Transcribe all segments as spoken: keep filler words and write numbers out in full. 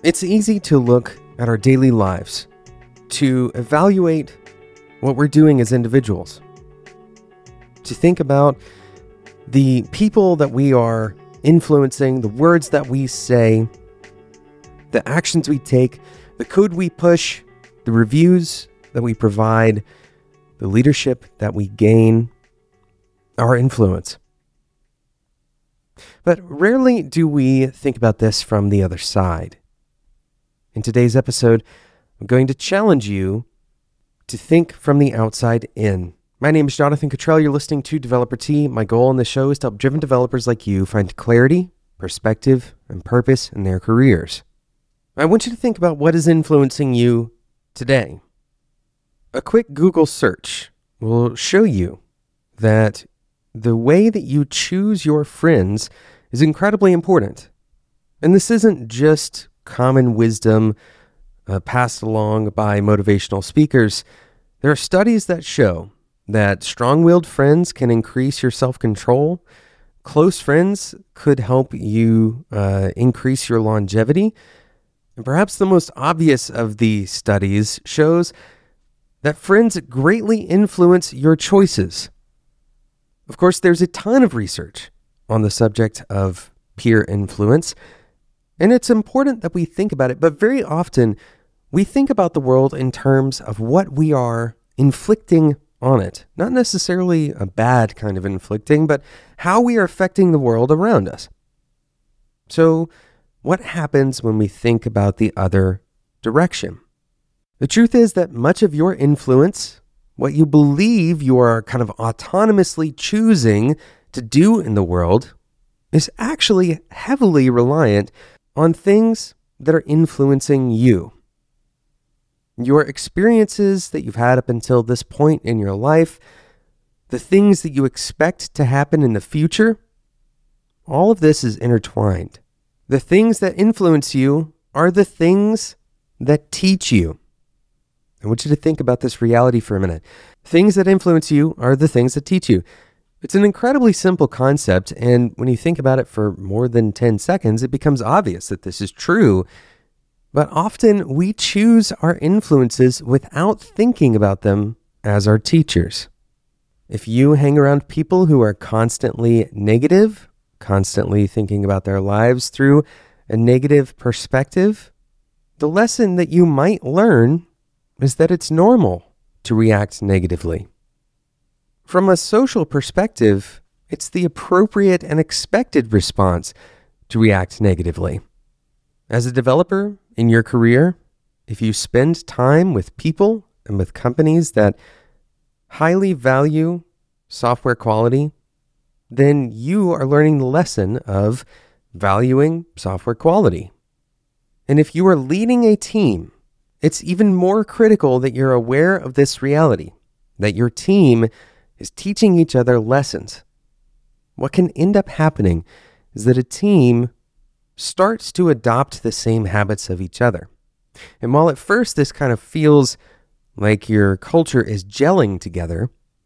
It's easy to look at our daily lives to evaluate what we're doing as individuals, to think about the people that we are influencing, the words that we say, the actions we take, the code we push, the reviews that we provide, the leadership that we gain, our influence. But rarely do we think about this from the other side. In today's episode, I'm going to challenge you to think from the outside in. My name is Jonathan Cottrell. You're listening to Developer Tea. My goal on this show is to help driven developers like you find clarity, perspective, and purpose in their careers. I want you to think about what is influencing you today. A quick Google search will show you that the way that you choose your friends is incredibly important. And this isn't just common wisdom uh, passed along by motivational speakers. There are studies that show that strong-willed friends can increase your self-control. Close friends could help you uh, increase your longevity. And perhaps the most obvious of the studies shows that friends greatly influence your choices. Of course, there's a ton of research on the subject of peer influence, and it's important that we think about it, but very often we think about the world in terms of what we are inflicting on it. Not necessarily a bad kind of inflicting, but how we are affecting the world around us. So, what happens when we think about the other direction? The truth is that much of your influence, what you believe you are kind of autonomously choosing to do in the world, is actually heavily reliant on things that are influencing you. Your experiences that you've had up until this point in your life, the things that you expect to happen in the future, all of this is intertwined. The things that influence you are the things that teach you. I want you to think about this reality for a minute. Things that influence you are the things that teach you. It's an incredibly simple concept, and when you think about it for more than ten seconds, it becomes obvious that this is true. But often we choose our influences without thinking about them as our teachers. If you hang around people who are constantly negative, constantly thinking about their lives through a negative perspective, the lesson that you might learn is that it's normal to react negatively. From a social perspective, it's the appropriate and expected response to react negatively. As a developer in your career, if you spend time with people and with companies that highly value software quality, then you are learning the lesson of valuing software quality. And if you are leading a team, it's even more critical that you're aware of this reality, that your team is teaching each other lessons. What can end up happening is that a team starts to adopt the same habits of each other. And while at first this kind of feels like your culture is gelling together,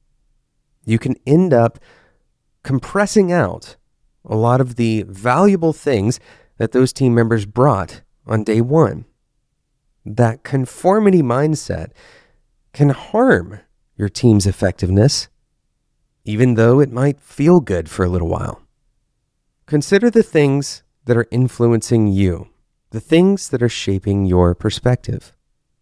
you can end up compressing out a lot of the valuable things that those team members brought on day one. That conformity mindset can harm your team's effectiveness, even though it might feel good for a little while. Consider the things that are influencing you, the things that are shaping your perspective.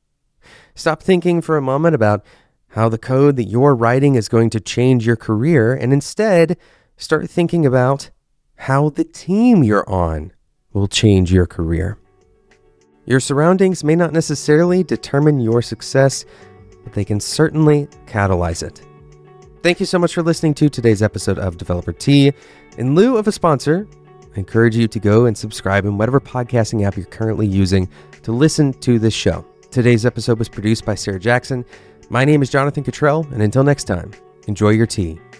Stop thinking for a moment about how the code that you're writing is going to change your career, and instead start thinking about how the team you're on will change your career. Your surroundings may not necessarily determine your success, but they can certainly catalyze it. Thank you so much for listening to today's episode of Developer Tea. In lieu of a sponsor, I encourage you to go and subscribe in whatever podcasting app you're currently using to listen to this show. Today's episode was produced by Sarah Jackson. My name is Jonathan Cottrell, and until next time, enjoy your tea.